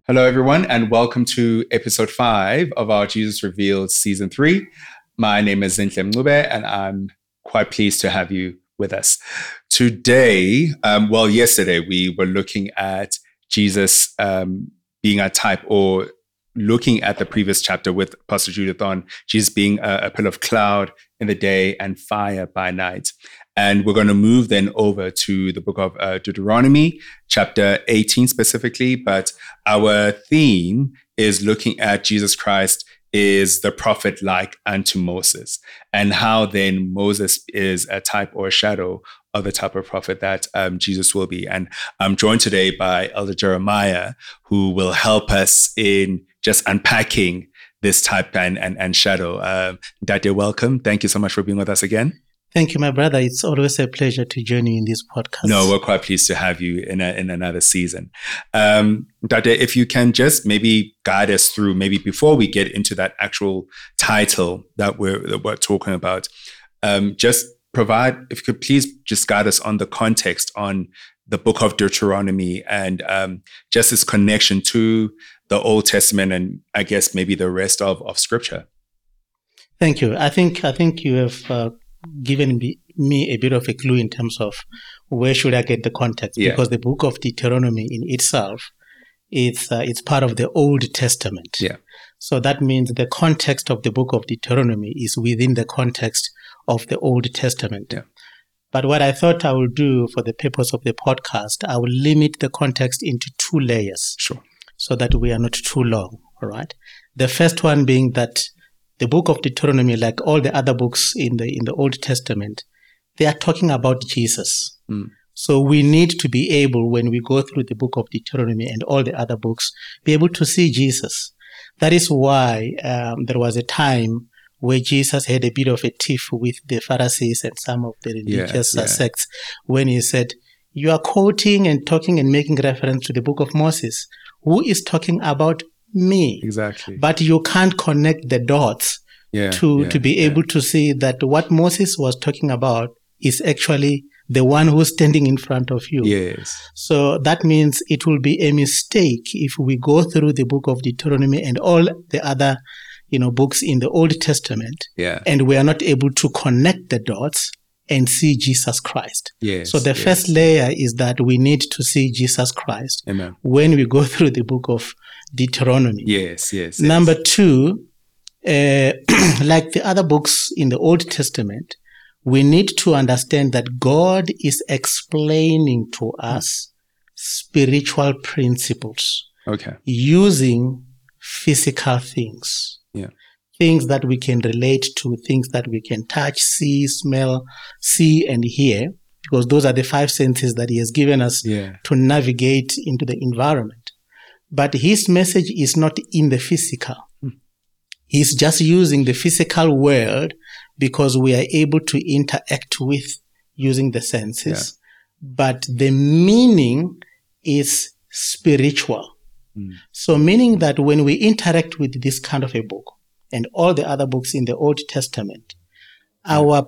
Hello, everyone, and welcome to episode 5 of our Jesus Revealed Season 3. My name is Zinhle Mncube, and I'm quite pleased to have you with us. Today, yesterday, we were looking at Jesus being a type, or looking at the previous chapter with Pastor Judith on Jesus being a pillar of cloud in the day and fire by night. And we're going to move then over to the book of Deuteronomy, chapter 18 specifically. But our theme is looking at Jesus Christ is the prophet like unto Moses, and how then Moses is a type or a shadow of the type of prophet that Jesus will be. And I'm joined today by Elder Jeremiah, who will help us in just unpacking this type and shadow. Dade, welcome. Thank you so much for being with us again. Thank you, my brother. It's always a pleasure to join you in this podcast. No, we're quite pleased to have you in another season. Dade, if you can just maybe guide us through, maybe before we get into that actual title that we're talking about, just provide, if you could please just guide us on the context on the book of Deuteronomy and just its connection to the Old Testament and I guess maybe the rest of Scripture. Thank you. I think you have given me a bit of a clue in terms of where should I get the context, because the book of Deuteronomy in itself it's part of the Old Testament. Yeah. So that means the context of the book of Deuteronomy is within the context of the Old Testament. Yeah. But what I thought I would do for the purpose of the podcast, I will limit the context into 2 layers. Sure. So that we are not too long. All right. The first one being that the book of Deuteronomy, like all the other books in the Old Testament, they are talking about Jesus. So we need to be able, when we go through the book of Deuteronomy and all the other books, be able to see Jesus. That is why there was a time where Jesus had a bit of a tiff with the Pharisees and some of the religious sects when he said, "You are quoting and talking and making reference to the book of Moses. Who is talking about me?" Exactly. But you can't connect the dots to be able to see that what Moses was talking about is actually the one who's standing in front of you. Yes. So that means it will be a mistake if we go through the book of Deuteronomy and all the other, books in the Old Testament, and we are not able to connect the dots and see Jesus Christ. Yes. So the first layer is that we need to see Jesus Christ. Amen. When we go through the book of Deuteronomy. Yes. Number 2, like the other books in the Old Testament, we need to understand that God is explaining to us spiritual principles. Okay. Using physical things. Yeah. Things that we can relate to, things that we can touch, see, smell, see and hear, because those are the 5 senses that he has given us to navigate into the environment. But his message is not in the physical. He's just using the physical world because we are able to interact with using the senses. But the meaning is spiritual. So meaning that when we interact with this kind of a book and all the other books in the Old Testament, our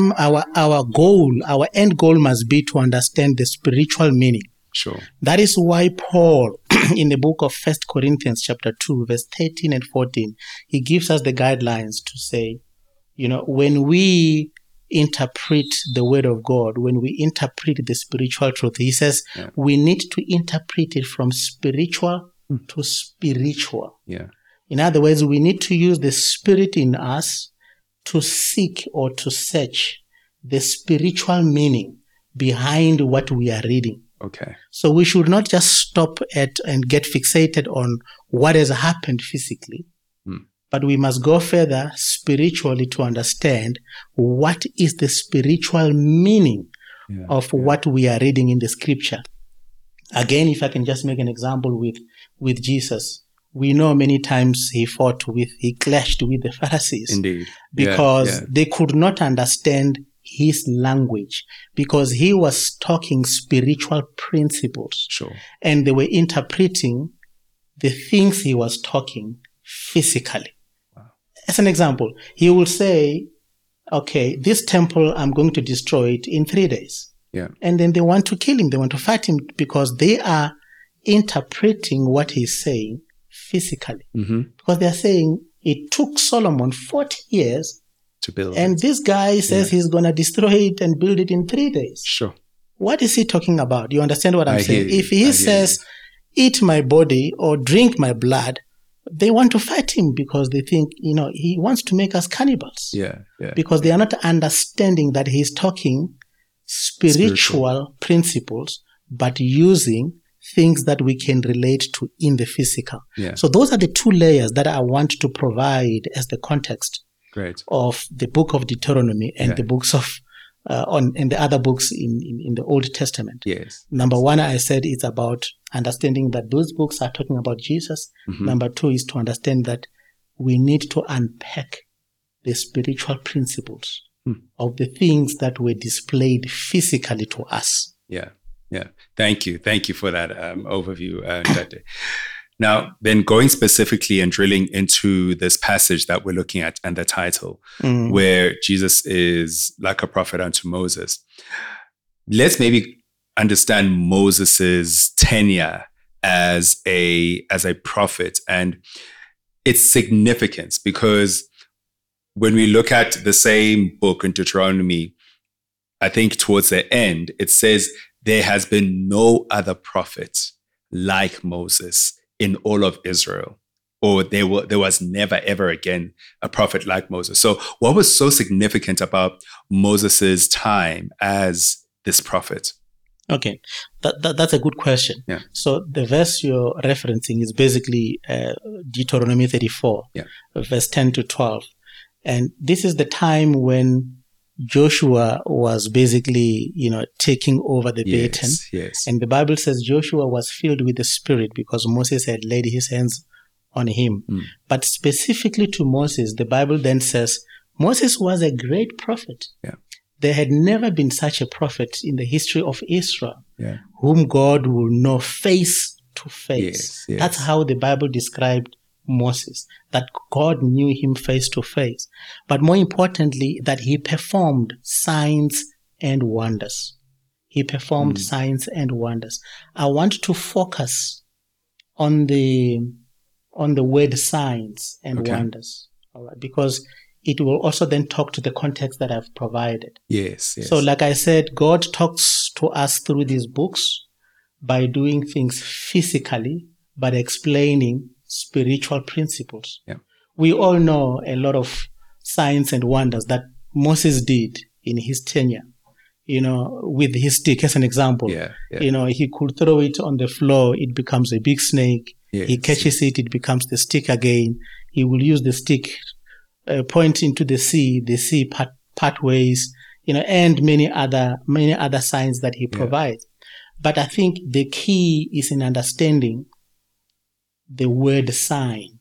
goal, our end goal must be to understand the spiritual meaning. Sure. That is why Paul, in the book of 1 Corinthians chapter 2, verse 13 and 14, he gives us the guidelines to say, when we interpret the word of God, when we interpret the spiritual truth, he says we need to interpret it from spiritual to spiritual. Yeah. In other words, we need to use the spirit in us to seek or to search the spiritual meaning behind what we are reading. Okay. So we should not just stop at and get fixated on what has happened physically, but we must go further spiritually to understand what is the spiritual meaning of what we are reading in the scripture. Again, if I can just make an example with Jesus, we know many times he clashed with the Pharisees. Indeed. Because they could not understand his language, because he was talking spiritual principles. Sure. And they were interpreting the things he was talking physically. Wow. As an example, he will say, okay, this temple, I'm going to destroy it in 3 days. Yeah. And then they want to kill him. They want to fight him because they are interpreting what he's saying physically. Because they're saying it took Solomon 40 years to build and this guy says he's going to destroy it and build it in 3 days. Sure. What is he talking about? You understand what I'm saying? If he says, eat my body or drink my blood, they want to fight him because they think, he wants to make us cannibals. Yeah. Because they are not understanding that he's talking spiritual principles, but using things that we can relate to in the physical. Yeah. So those are the two layers that I want to provide as the context of the book of Deuteronomy and the books of and the other books in the Old Testament. Yes. Number one, I said it's about understanding that those books are talking about Jesus. Number two is to understand that we need to unpack the spiritual principles of the things that were displayed physically to us. Yeah. Thank you for that overview, Ndate. Now, then going specifically and drilling into this passage that we're looking at and the title, where Jesus is like a prophet unto Moses. Let's maybe understand Moses's tenure as a prophet and its significance, because when we look at the same book in Deuteronomy, I think towards the end, it says there has been no other prophet like Moses in all of Israel, or there was never, ever again a prophet like Moses. So what was so significant about Moses's time as this prophet? Okay, that's a good question. Yeah. So the verse you're referencing is basically Deuteronomy 34, verse 10 to 12. And this is the time when Joshua was basically, taking over the baton. Yes. And the Bible says Joshua was filled with the Spirit because Moses had laid his hands on him. But specifically to Moses, the Bible then says Moses was a great prophet. Yeah. There had never been such a prophet in the history of Israel, whom God will know face to face. Yes. That's how the Bible described Moses, that God knew him face to face. But more importantly, that he performed signs and wonders. He performed signs and wonders. I want to focus on the word signs and wonders, all right, because it will also then talk to the context that I've provided. Yes. So like I said, God talks to us through these books by doing things physically, but explaining spiritual principles. Yeah. We all know a lot of signs and wonders that Moses did in his tenure, with his stick as an example. Yeah. He could throw it on the floor, it becomes a big snake. Yes. He catches it becomes the stick again. He will use the stick, point into the sea part ways, and many other signs that he provides. But I think the key is in understanding the word sign.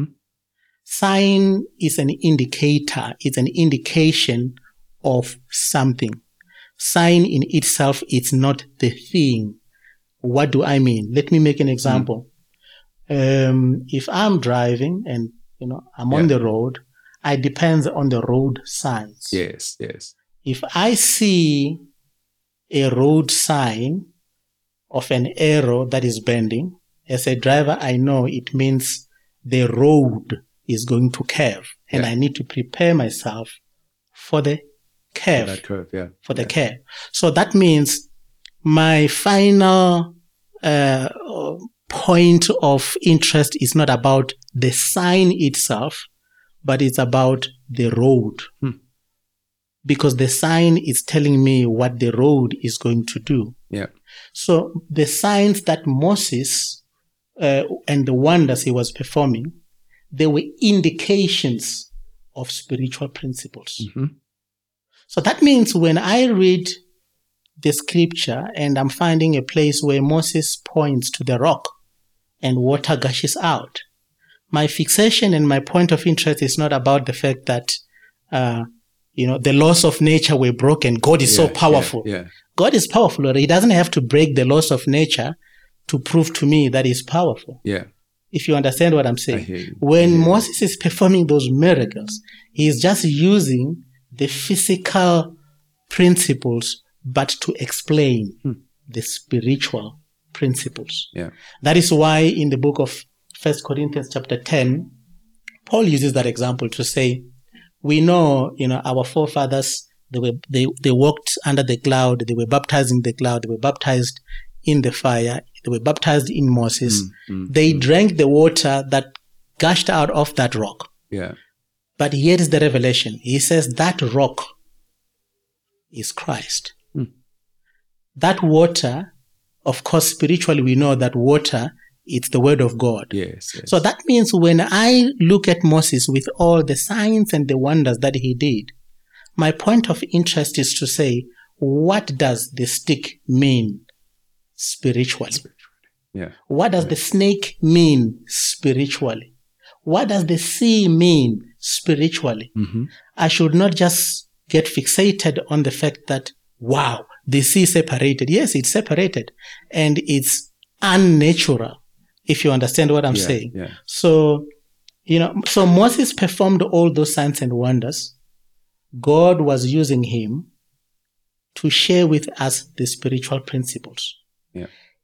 Sign is an indicator. It's an indication of something. Sign in itself is not the thing. What do I mean? Let me make an example. If I'm driving and I'm on the road, I depend on the road signs. Yes. If I see a road sign of an arrow that is bending, as a driver, I know it means the road is going to curve, and I need to prepare myself for the curve. For that curve, For the curve. So that means my final point of interest is not about the sign itself, but it's about the road. Because the sign is telling me what the road is going to do. Yeah. So the signs that Moses and the wonders he was performing, they were indications of spiritual principles. So that means when I read the scripture and I'm finding a place where Moses points to the rock and water gushes out, my fixation and my point of interest is not about the fact that, the laws of nature were broken. God is so powerful. God is powerful. He doesn't have to break the laws of nature to prove to me that he's powerful. Yeah. If you understand what I'm saying. I hear you. When Moses is performing those miracles, he is just using the physical principles, but to explain the spiritual principles. Yeah. That is why in the book of 1 Corinthians chapter 10, Paul uses that example to say, we know, our forefathers, they walked under the cloud, they were baptized in the cloud, they were baptized in the fire, they were baptized in Moses. They drank the water that gushed out of that rock. Yeah. But here is the revelation. He says that rock is Christ. That water, of course, spiritually we know that water, it's the word of God. Yes. So that means when I look at Moses with all the signs and the wonders that he did, my point of interest is to say, what does the stick mean spiritually? Yeah. What does the snake mean spiritually? What does the sea mean spiritually? I should not just get fixated on the fact that, wow, the sea separated. Yes, it's separated. And it's unnatural, if you understand what I'm saying. Yeah. So, so Moses performed all those signs and wonders. God was using him to share with us the spiritual principles. Yeah.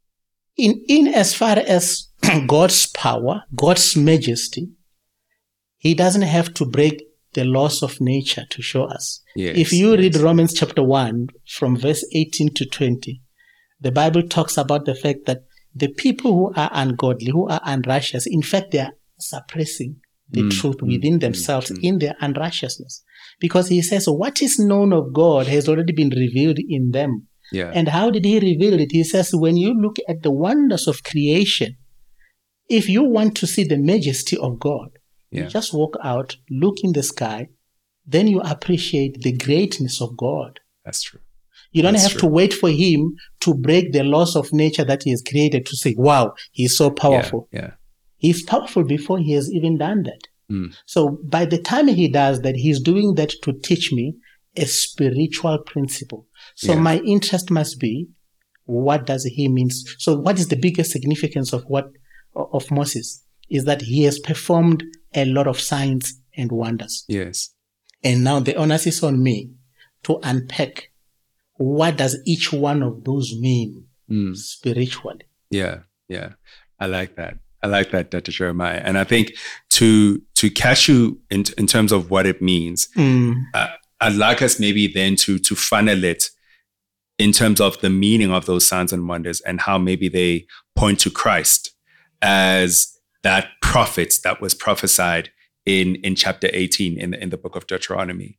In as far as God's power, God's majesty, he doesn't have to break the laws of nature to show us. Yes, if you read Romans chapter 1 from verse 18 to 20, the Bible talks about the fact that the people who are ungodly, who are unrighteous, in fact, they are suppressing the truth within themselves in their unrighteousness. Because he says, what is known of God has already been revealed in them. Yeah. And how did he reveal it? He says, when you look at the wonders of creation, if you want to see the majesty of God, you just walk out, look in the sky, then you appreciate the greatness of God. That's true. You don't have to wait for him to break the laws of nature that he has created to say, wow, he's so powerful. Yeah. He's powerful before he has even done that. So by the time he does that, he's doing that to teach me a spiritual principle. So my interest must be, what does he mean? So what is the biggest significance of Moses? Is that he has performed a lot of signs and wonders. Yes. And now the onus is on me to unpack what does each one of those mean spiritually. Yeah. I like that. Dr. Jeremiah. And I think to catch you in terms of what it means, I'd like us maybe then to funnel it in terms of the meaning of those signs and wonders and how maybe they point to Christ as that prophet that was prophesied in chapter 18 in the book of Deuteronomy.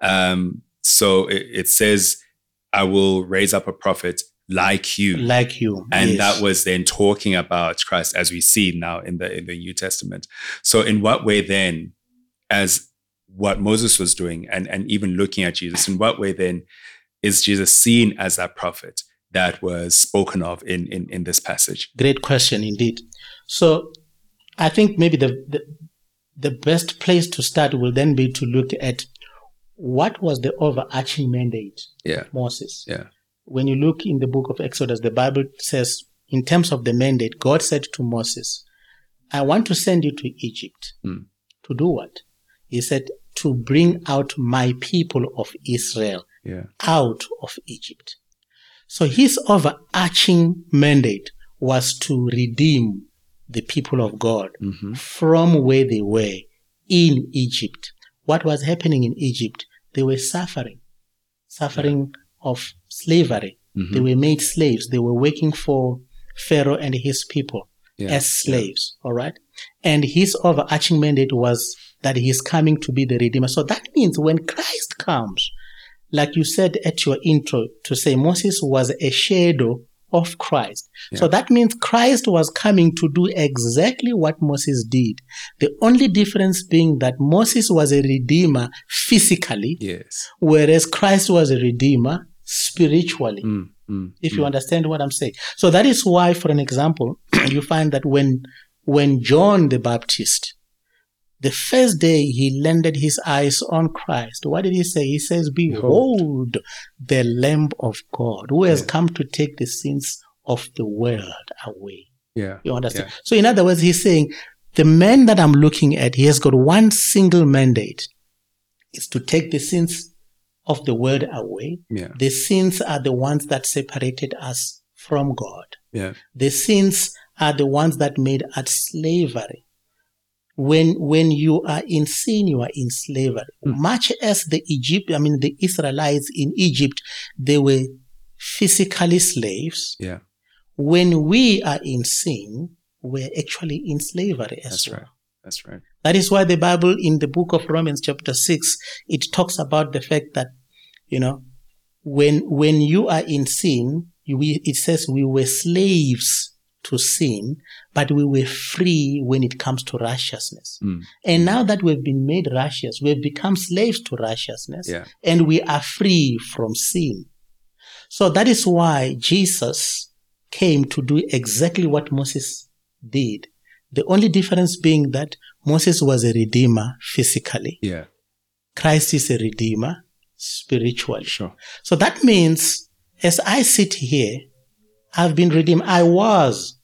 So it says, I will raise up a prophet like you. And that was then talking about Christ as we see now in the New Testament. So in what way then, as what Moses was doing and even looking at Jesus, in what way then is Jesus seen as that prophet that was spoken of in this passage? Great question indeed. So I think maybe the best place to start will then be to look at what was the overarching mandate of Moses. Yeah. When you look in the book of Exodus, the Bible says, in terms of the mandate, God said to Moses, I want to send you to Egypt. To do what? He said, to bring out my people of Israel out of Egypt. So his overarching mandate was to redeem the people of God from where they were in Egypt. What was happening in Egypt? They were suffering of slavery. They were made slaves. They were working for Pharaoh and his people as slaves. All right. And his overarching mandate was that he is coming to be the Redeemer. So that means when Christ comes, like you said at your intro, to say Moses was a shadow of Christ. So that means Christ was coming to do exactly what Moses did. The only difference being that Moses was a redeemer physically, whereas Christ was a redeemer spiritually. If you understand what I'm saying. So that is why, for an example, you find that when John the Baptist, the first day he landed his eyes on Christ, what did he say? He says, behold, the Lamb of God who has come to take the sins of the world away. You understand? So in other words, he's saying, the man that I'm looking at, he has got one single mandate. It's to take the sins of the world away. The sins are the ones that separated us from God. Yeah. The sins are the ones that made us slavery. When you are in sin, you are in slavery. Much as the Israelites in Egypt, they were physically slaves. Yeah. When we are in sin, we're actually in slavery as well. Right. That's right. That is why the Bible in the book of Romans chapter 6, it talks about the fact that, when you are in sin, it says we were slaves to sin, but we were free when it comes to righteousness. And now that we've been made righteous, we've become slaves to righteousness, and we are free from sin. So that is why Jesus came to do exactly what Moses did. The only difference being that Moses was a redeemer physically. Yeah. Christ is a redeemer spiritually. Sure. So that means as I sit here, I've been redeemed. I was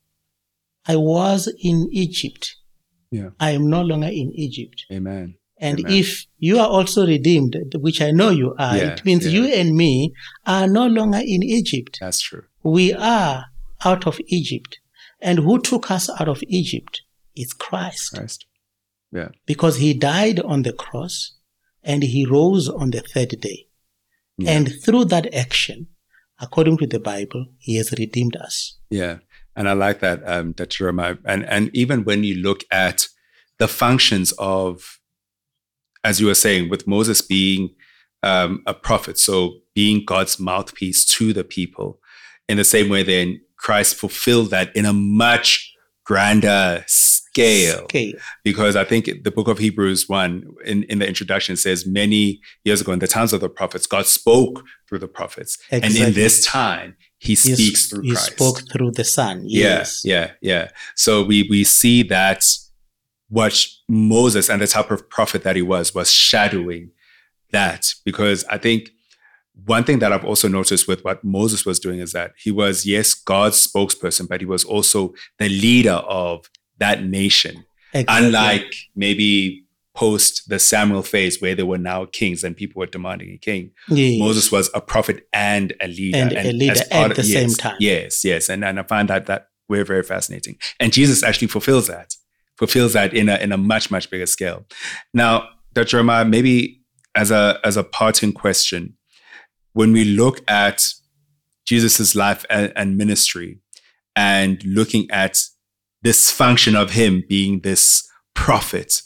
in Egypt. Yeah. I am no longer in Egypt. Amen. And Amen. if you are also redeemed, which I know you are, it means you and me are no longer in Egypt. That's true. We are out of Egypt. And who took us out of Egypt? It's Christ. Yeah. Because he died on the cross and he rose on the third day. Yeah. And through that action, according to the Bible, he has redeemed us. Yeah. And I like that, Dr. Jeremiah. And even when you look at the functions of, as you were saying, with Moses being a prophet, so being God's mouthpiece to the people, in the same way then Christ fulfilled that in a much grander scale. Because I think the book of Hebrews 1, in the introduction, says many years ago in the times of the prophets, God spoke through the prophets. Exactly. And in this time, he speaks through Christ. He spoke through the Son. Yes. Yeah. So we see that what Moses and the type of prophet that he was shadowing that. Because I think one thing that I've also noticed with what Moses was doing is that he was, yes, God's spokesperson, but he was also the leader of that nation. Exactly. Unlike maybe post the Samuel phase where there were now kings and people were demanding a king. Yes. Moses was a prophet and a leader. And a leader at the same time. Yes. And I find that very, very fascinating. And Jesus actually fulfills that in a much, much bigger scale. Now, Dr. Jeremiah, maybe as a parting question, when we look at Jesus's life and ministry and looking at this function of him being this prophet,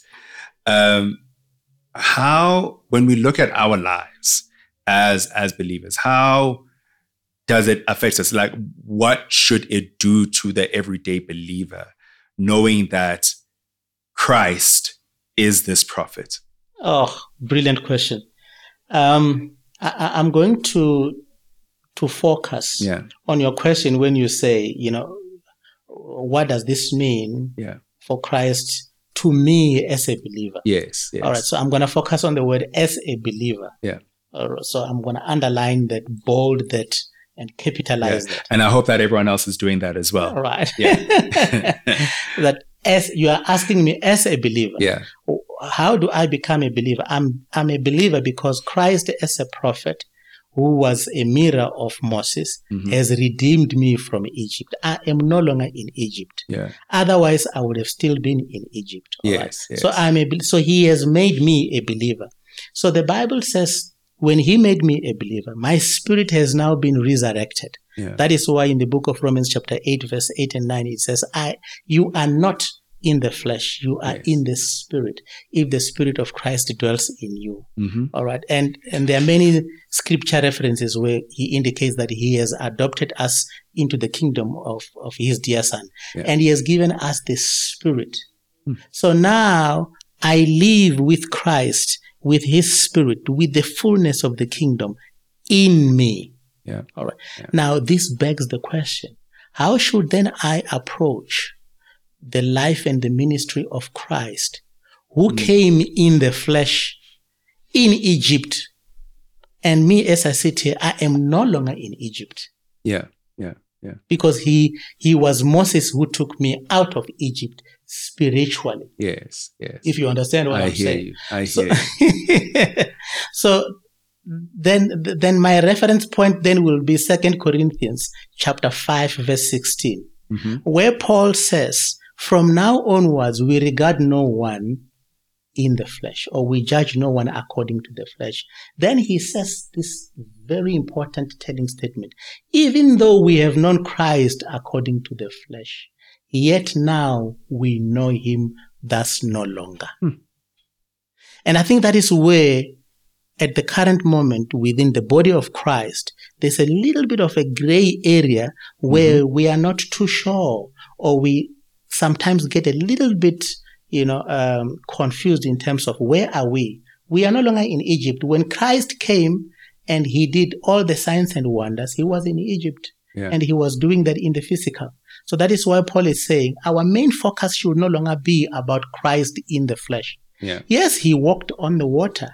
how, when we look at our lives as believers, how does it affect us? Like, what should it do to the everyday believer, knowing that Christ is this prophet? Oh, brilliant question. I'm going to focus on your question when you say, what does this mean for Christ to me as a believer? Yes. All right. So I'm going to focus on the word as a believer. Yeah. All right, so I'm going to underline that, bold that, and capitalize that. And I hope that everyone else is doing that as well. All right. Yeah. That as you are asking me as a believer. Yeah. How do I become a believer? I'm a believer because Christ as a prophet who was a mirror of Moses has redeemed me from Egypt. I am no longer in Egypt. Yeah. Otherwise, I would have still been in Egypt. Yes. So so he has made me a believer. So the Bible says, when he made me a believer, my spirit has now been resurrected. Yeah. That is why in the book of Romans chapter 8, verse 8 and 9, it says, you are not in the flesh, you are in the spirit, if the spirit of Christ dwells in you. All right. And there are many scripture references where he indicates that he has adopted us into the kingdom of his dear son. Yeah. And he has given us the spirit. So now I live with Christ, with his spirit, with the fullness of the kingdom in me. Yeah. All right. Yeah. Now this begs the question, how should then I approach the life and the ministry of Christ, who came in the flesh in Egypt? And me, as I sit here, I am no longer in Egypt. Yeah. Because he was Moses who took me out of Egypt spiritually. Yes. If you understand what I'm saying. I hear you. So then my reference point then will be 2 Corinthians chapter 5, verse 16, where Paul says, from now onwards, we regard no one in the flesh, or we judge no one according to the flesh. Then he says this very important telling statement: even though we have known Christ according to the flesh, yet now we know him thus no longer. And I think that is where, at the current moment within the body of Christ, there's a little bit of a gray area where we are not too sure, or we sometimes get a little bit confused in terms of where are we? We are no longer in Egypt. When Christ came and he did all the signs and wonders, he was in Egypt and he was doing that in the physical. So that is why Paul is saying our main focus should no longer be about Christ in the flesh. Yes, he walked on the water.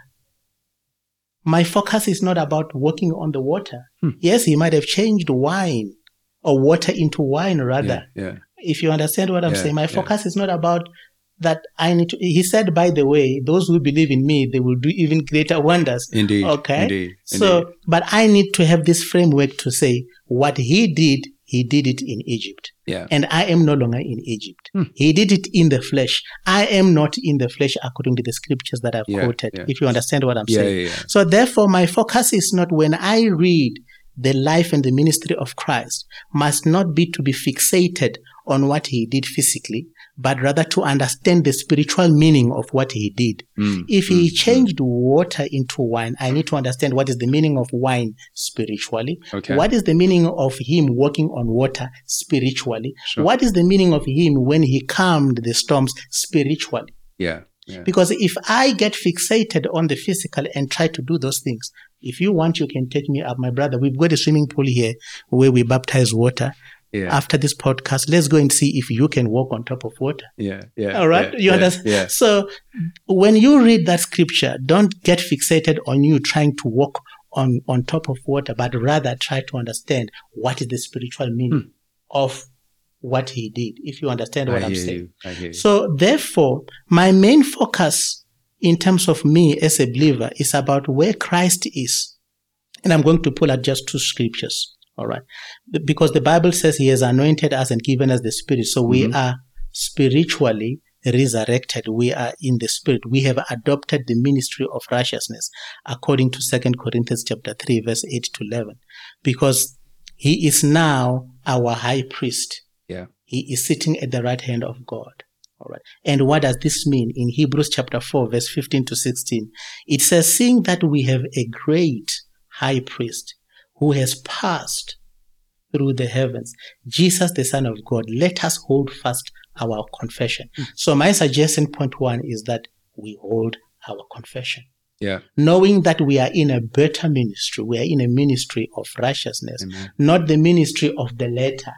My focus is not about walking on the water. Yes, he might have changed wine or water into wine rather. If you understand what I'm saying, my focus is not about that I need to, he said, by the way, those who believe in me, they will do even greater wonders. Indeed. Okay. Indeed. So, but I need to have this framework to say what he did it in Egypt. And I am no longer in Egypt. He did it in the flesh. I am not in the flesh according to the scriptures that I've quoted, if you understand what I'm saying. So therefore, my focus is not, when I read the life and the ministry of Christ, must not be to be fixated on what he did physically, but rather to understand the spiritual meaning of what he did. If he changed water into wine, I need to understand what is the meaning of wine spiritually. What is the meaning of him walking on water spiritually? What is the meaning of him when he calmed the storms spiritually? Because if I get fixated on the physical and try to do those things, if you want, you can take me up, my brother. We've got a swimming pool here where we baptize water. After this podcast, let's go and see if you can walk on top of water. All right? You understand? So when you read that scripture, don't get fixated on you trying to walk on top of water, but rather try to understand what is the spiritual meaning of what he did, if you understand what I'm saying. I hear you. So therefore, my main focus in terms of me as a believer is about where Christ is. And I'm going to pull out just two scriptures. All right. Because the Bible says he has anointed us and given us the Spirit. So we are spiritually resurrected. We are in the Spirit. We have adopted the ministry of righteousness according to 2 Corinthians chapter 3, verse 8 to 11. Because he is now our high priest. He is sitting at the right hand of God. All right. And what does this mean? In Hebrews chapter 4, verse 15 to 16, it says, seeing that we have a great high priest who has passed through the heavens, Jesus, the Son of God, let us hold fast our confession. So my suggestion, point one, is that we hold our confession. Knowing that we are in a better ministry. We are in a ministry of righteousness, not the ministry of the letter.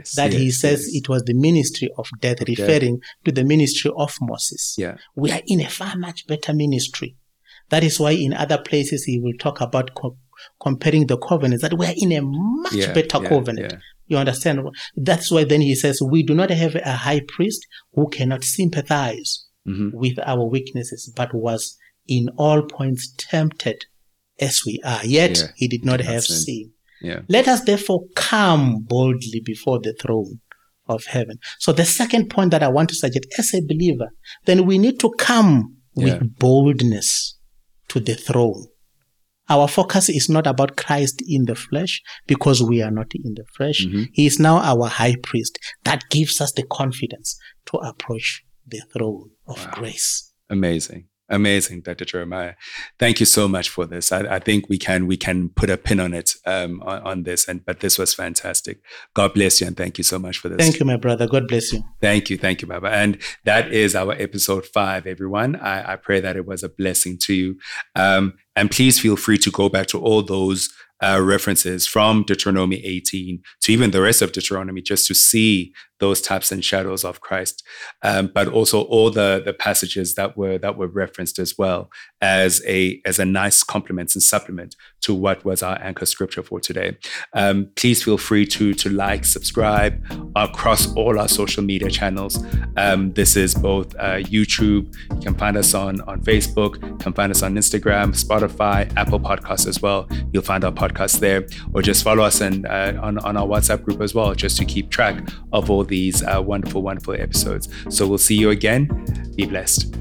He says it was the ministry of death, referring to the ministry of Moses. We are in a far much better ministry. That is why in other places he will talk about comparing the covenants, that we are in a much better covenant. You understand? That's why then he says we do not have a high priest who cannot sympathize with our weaknesses, but was in all points tempted as we are, yet he did not have sin. Let us therefore come boldly before the throne of heaven. So the second point that I want to suggest, as a believer, then we need to come with boldness to the throne. Our focus is not about Christ in the flesh, because we are not in the flesh. He is now our high priest. That gives us the confidence to approach the throne of grace. Amazing, Dr. Jeremiah. Thank you so much for this. I think we can put a pin on it on this, but this was fantastic. God bless you, and thank you so much for this. Thank you, my brother. God bless you. Thank you, Baba. And that is our episode 5, everyone. I pray that it was a blessing to you. And please feel free to go back to all those references from Deuteronomy 18 to even the rest of Deuteronomy, just to see those types and shadows of Christ, but also all the passages that were referenced as well as a nice complement and supplement to what was our anchor scripture for today. Please feel free to like, subscribe across all our social media channels. This is both YouTube. You can find us on Facebook. You can find us on Instagram, Spotify, Spotify, Apple Podcasts as well. You'll find our podcast there, or just follow us on our WhatsApp group as well, just to keep track of all these wonderful, wonderful episodes. So we'll see you again. Be blessed.